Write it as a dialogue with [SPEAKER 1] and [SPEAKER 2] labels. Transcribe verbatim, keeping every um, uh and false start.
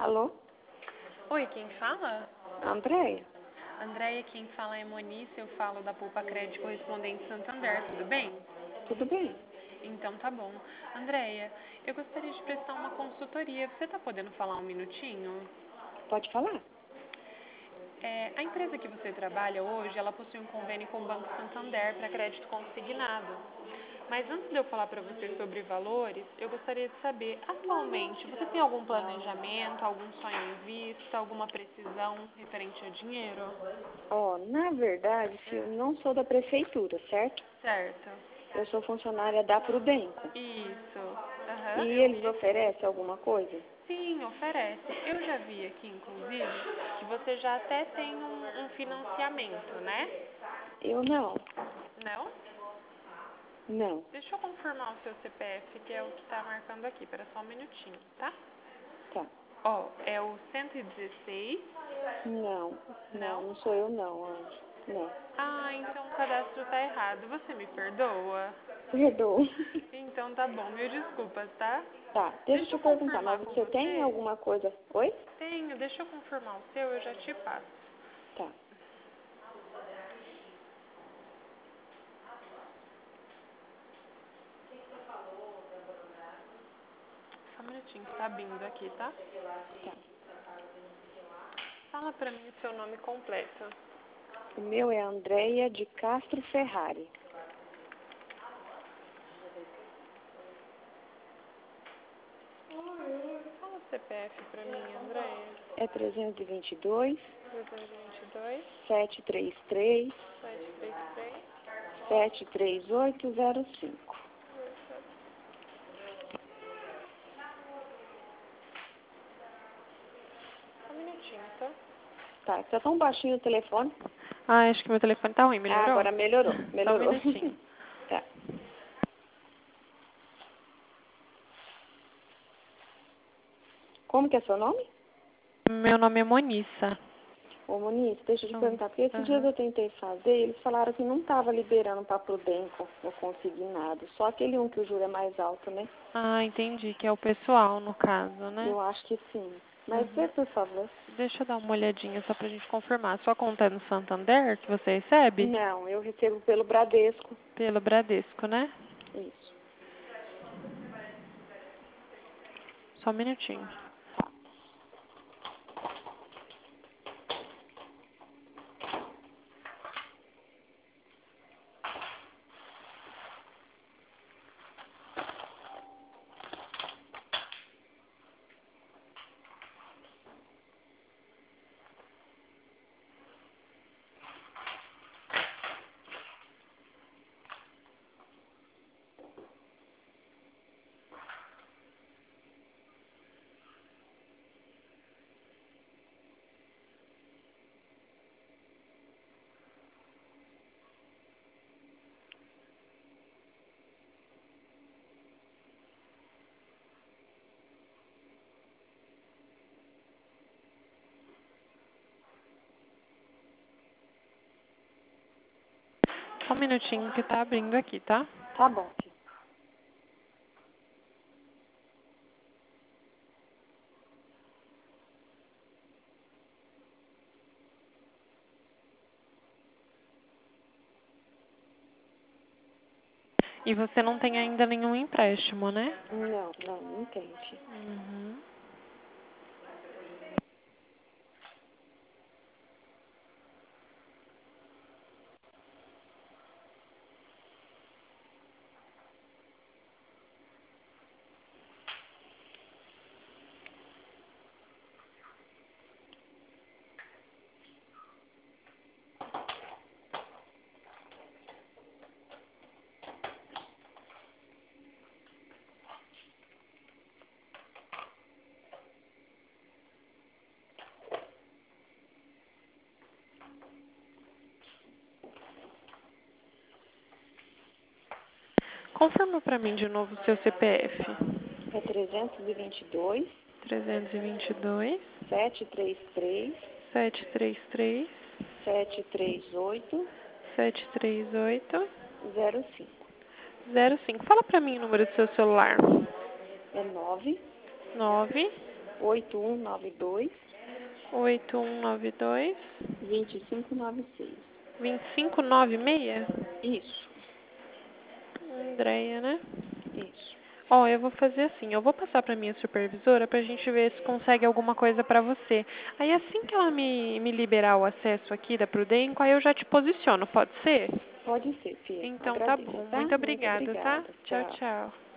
[SPEAKER 1] Alô?
[SPEAKER 2] Oi, quem fala?
[SPEAKER 1] Andréia?
[SPEAKER 2] Andréia, quem fala é Monice, eu falo da Poupa Crédito Correspondente Santander, tudo bem?
[SPEAKER 1] Tudo bem?
[SPEAKER 2] Então tá bom. Andréia, eu gostaria de prestar uma consultoria, você tá podendo falar um minutinho?
[SPEAKER 1] Pode falar?
[SPEAKER 2] É, a empresa que você trabalha hoje, ela possui um convênio com o Banco Santander para crédito consignado. Mas antes de eu falar para você sobre valores, eu gostaria de saber, atualmente, você tem algum planejamento, algum sonho em vista, alguma precisão referente ao dinheiro?
[SPEAKER 1] Ó, na verdade, se eu não sou da prefeitura, certo?
[SPEAKER 2] Certo.
[SPEAKER 1] Eu sou funcionária da Prudenco.
[SPEAKER 2] Isso. Aham,
[SPEAKER 1] E
[SPEAKER 2] eu
[SPEAKER 1] eles
[SPEAKER 2] vi aqui.
[SPEAKER 1] oferecem alguma coisa?
[SPEAKER 2] Sim, oferece. Eu já vi aqui, inclusive, que você já até tem um, um financiamento, né?
[SPEAKER 1] Eu não.
[SPEAKER 2] Não?
[SPEAKER 1] Não.
[SPEAKER 2] Deixa eu confirmar o seu C P F, que é o que está marcando aqui. Espera só um minutinho, tá?
[SPEAKER 1] Tá.
[SPEAKER 2] Ó, é o cento e dezesseis.
[SPEAKER 1] Não. Não,
[SPEAKER 2] Não?
[SPEAKER 1] não sou eu não, Anjo. Não.
[SPEAKER 2] Ah, então o cadastro tá errado. Você me perdoa?
[SPEAKER 1] Perdoa.
[SPEAKER 2] Então tá bom, mil desculpas, tá?
[SPEAKER 1] Tá, deixa eu
[SPEAKER 2] Deixa
[SPEAKER 1] te
[SPEAKER 2] eu
[SPEAKER 1] perguntar, mas
[SPEAKER 2] confirmar com
[SPEAKER 1] você tem
[SPEAKER 2] você.
[SPEAKER 1] alguma coisa? Oi?
[SPEAKER 2] Tenho, deixa eu confirmar o seu, eu já te passo.
[SPEAKER 1] Tá.
[SPEAKER 2] Só um minutinho que tá abrindo aqui, tá?
[SPEAKER 1] Tá.
[SPEAKER 2] Fala pra mim o seu nome completo.
[SPEAKER 1] O meu é Andréia de Castro Ferrari.
[SPEAKER 2] Fala o C P F pra mim, Andréia.
[SPEAKER 1] É trezentos e vinte e dois,
[SPEAKER 2] trezentos e vinte e dois,
[SPEAKER 1] setecentos e trinta e três,
[SPEAKER 2] setecentos e trinta e três.
[SPEAKER 1] sete três oito zero cinco.
[SPEAKER 2] Só um minutinho, tá?
[SPEAKER 1] Tá, tá tão baixinho o telefone.
[SPEAKER 2] Ah, acho que meu telefone tá ruim,
[SPEAKER 1] Ah,
[SPEAKER 2] melhorou?
[SPEAKER 1] agora melhorou,
[SPEAKER 2] Só um
[SPEAKER 1] melhorou.
[SPEAKER 2] minutinho.
[SPEAKER 1] Tá. Como que é seu nome?
[SPEAKER 2] Meu nome é Monissa.
[SPEAKER 1] Ô, Moniz, deixa eu te
[SPEAKER 2] Hum,
[SPEAKER 1] perguntar, porque esses dias
[SPEAKER 2] aham.
[SPEAKER 1] eu tentei fazer, eles falaram que não estava liberando para Prudenco o consignado, só aquele um que o juro é mais alto, né?
[SPEAKER 2] Ah, entendi, que é o pessoal, no caso, né?
[SPEAKER 1] Eu acho que sim. Mas vê,
[SPEAKER 2] Uhum.
[SPEAKER 1] por favor.
[SPEAKER 2] Deixa eu dar uma olhadinha só pra gente confirmar. Sua conta é no Santander que você recebe?
[SPEAKER 1] Não, eu recebo pelo Bradesco.
[SPEAKER 2] Pelo Bradesco, né?
[SPEAKER 1] Isso.
[SPEAKER 2] Só um minutinho. Só um minutinho que tá abrindo aqui, tá?
[SPEAKER 1] Tá bom, filho.
[SPEAKER 2] E você não tem ainda nenhum empréstimo, né?
[SPEAKER 1] Não, não, não tem, filho.
[SPEAKER 2] Uhum. Confirma pra mim de novo o seu C P F.
[SPEAKER 1] É trezentos e vinte e dois,
[SPEAKER 2] trezentos e vinte e dois,
[SPEAKER 1] setecentos e trinta e três,
[SPEAKER 2] setecentos e trinta e três,
[SPEAKER 1] setecentos e trinta e oito,
[SPEAKER 2] setecentos e trinta e oito,
[SPEAKER 1] zero cinco.
[SPEAKER 2] zero cinco. Fala pra mim o número do seu celular.
[SPEAKER 1] É nove,
[SPEAKER 2] nove,
[SPEAKER 1] oito um nove dois,
[SPEAKER 2] oito um nove dois,
[SPEAKER 1] dois cinco nove seis.
[SPEAKER 2] dois cinco nove seis?
[SPEAKER 1] Isso,
[SPEAKER 2] Andréia, né?
[SPEAKER 1] isso.
[SPEAKER 2] Ó, eu vou fazer assim, eu vou passar para minha supervisora para a gente ver se consegue alguma coisa para você. Aí assim que ela me, me liberar o acesso aqui da Prudenco, aí eu já te posiciono, pode ser?
[SPEAKER 1] Pode ser, Fia.
[SPEAKER 2] Então tá
[SPEAKER 1] Agradeço,
[SPEAKER 2] bom,
[SPEAKER 1] tá?
[SPEAKER 2] muito
[SPEAKER 1] Muito
[SPEAKER 2] obrigada, tá?
[SPEAKER 1] obrigada.
[SPEAKER 2] Tchau,
[SPEAKER 1] Tchau.
[SPEAKER 2] tchau.